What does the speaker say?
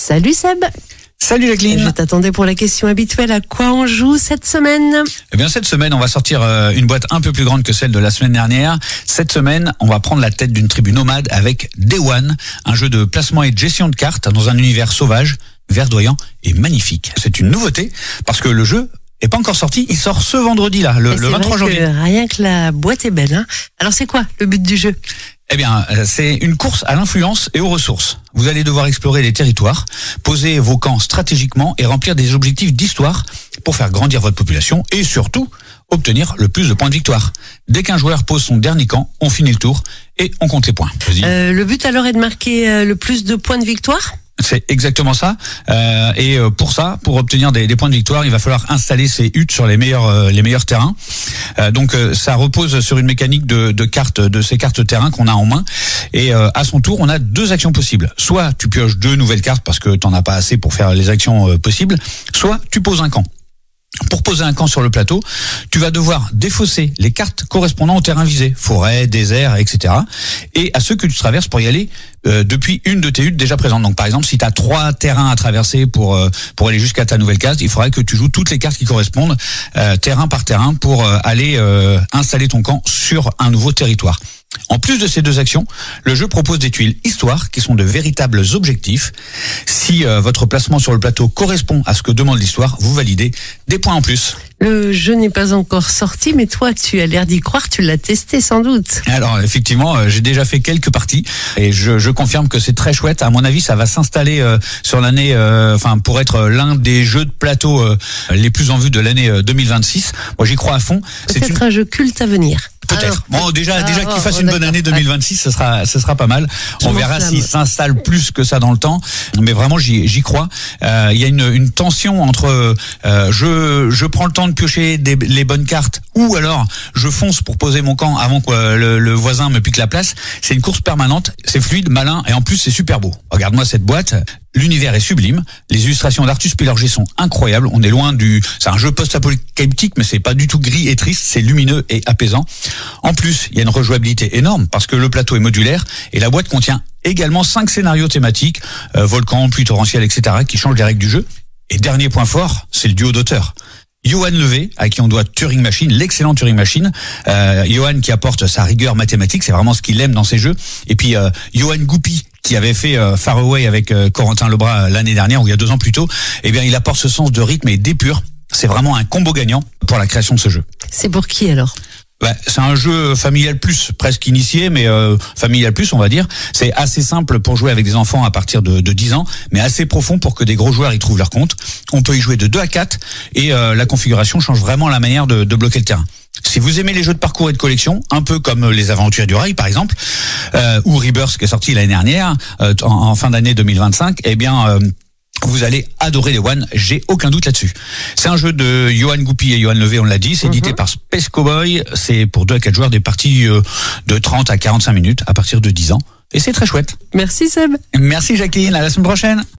Salut Seb. Salut Jacqueline. Je t'attendais pour la question habituelle. À quoi on joue cette semaine? Eh bien, cette semaine, on va sortir une boîte un peu plus grande que celle de la semaine dernière. Cette semaine, on va prendre la tête d'une tribu nomade avec Day One, un jeu de placement et de gestion de cartes dans un univers sauvage, verdoyant et magnifique. C'est une nouveauté parce que le jeu est pas encore sorti. Il sort ce vendredi-là, le 23 janvier. Rien que la boîte est belle, hein. Alors c'est quoi le but du jeu? Eh bien, c'est une course à l'influence et aux ressources. Vous allez devoir explorer les territoires, poser vos camps stratégiquement et remplir des objectifs d'histoire pour faire grandir votre population et surtout obtenir le plus de points de victoire. Dès qu'un joueur pose son dernier camp, on finit le tour et on compte les points. Le but alors est de marquer le plus de points de victoire? C'est exactement ça. Pour ça, pour obtenir des points de victoire, il va falloir installer ces huttes sur les meilleurs terrains. Donc ça repose sur une mécanique de cartes, de ces cartes terrain qu'on a en main. Et à son tour, on a deux actions possibles. Soit tu pioches deux nouvelles cartes parce que t'en as pas assez pour faire les actions possibles. Soit tu poses un camp. Pour poser un camp sur le plateau, tu vas devoir défausser les cartes correspondant au terrain visé, forêt, désert, etc. et à ceux que tu traverses pour y aller depuis une de tes huttes déjà présentes. Donc par exemple, si tu as 3 terrains à traverser pour aller jusqu'à ta nouvelle case, il faudrait que tu joues toutes les cartes qui correspondent terrain par terrain pour aller installer ton camp sur un nouveau territoire. En plus de ces deux actions, le jeu propose des tuiles histoire qui sont de véritables objectifs. Si votre placement sur le plateau correspond à ce que demande l'histoire, vous validez des points en plus. Le jeu n'est pas encore sorti, mais toi, tu as l'air d'y croire, tu l'as testé sans doute. Alors effectivement, j'ai déjà fait quelques parties et je confirme que c'est très chouette. À mon avis, ça va s'installer sur l'année, pour être l'un des jeux de plateau les plus en vue de l'année 2026. Moi, j'y crois à fond. Peut-être un jeu culte à venir. Peut-être. Bon, déjà qu'il fasse une bonne année 2026, ce sera pas mal. On verra s'il s'installe plus que ça dans le temps. Mais vraiment, j'y crois. Il y a une tension entre je prends le temps de piocher les bonnes cartes ou alors je fonce pour poser mon camp avant que le voisin me pique la place. C'est une course permanente. C'est fluide, malin et en plus c'est super beau. Regarde-moi cette boîte. L'univers est sublime. Les illustrations d'Artus Pilorget sont incroyables. On est loin c'est un jeu post-apocalyptique, mais c'est pas du tout gris et triste. C'est lumineux et apaisant. En plus, il y a une rejouabilité énorme parce que le plateau est modulaire et la boîte contient également 5 scénarios thématiques, volcan, pluie torrentielle, etc., qui changent les règles du jeu. Et dernier point fort, c'est le duo d'auteurs. Johan Levé, à qui on doit Turing Machine, l'excellent Turing Machine. Johan qui apporte sa rigueur mathématique, c'est vraiment ce qu'il aime dans ses jeux. Et puis Johan Goupy, qui avait fait Far Away avec Corentin Lebras l'année dernière, ou il y a 2 ans plus tôt, eh bien il apporte ce sens de rythme et d'épure. C'est vraiment un combo gagnant pour la création de ce jeu. C'est pour qui alors? C'est un jeu familial plus, presque initié, mais familial plus, on va dire. C'est assez simple pour jouer avec des enfants à partir de 10 ans, mais assez profond pour que des gros joueurs y trouvent leur compte. On peut y jouer de 2 à 4 et la configuration change vraiment la manière de bloquer le terrain. Si vous aimez les jeux de parcours et de collection, un peu comme les Aventuriers du Rail par exemple, ou Rebirth qui est sorti l'année dernière, en fin d'année 2025, eh bien vous allez adorer Day One, j'ai aucun doute là-dessus. C'est un jeu de Johan Goupy et Johan Levé, on l'a dit, c'est édité par Space Cowboy, c'est pour 2 à 4 joueurs, des parties de 30 à 45 minutes à partir de 10 ans, et c'est très chouette. Merci Seb. Merci Jacqueline, à la semaine prochaine.